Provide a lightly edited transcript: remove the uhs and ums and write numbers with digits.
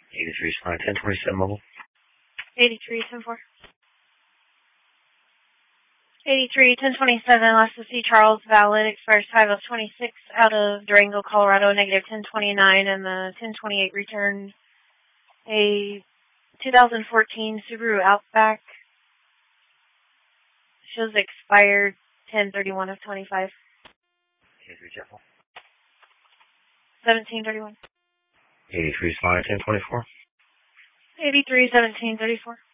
83 Spine 1027 mobile. 83-10-4. 83-1027, last to see Charles Valid, expires 5 of 26 out of Durango, Colorado, negative 1029, and the 1028 returned a 2014 Subaru Outback. Shows expired 1031 of 25. 1731. 83 Spine 1024. 83-17-34.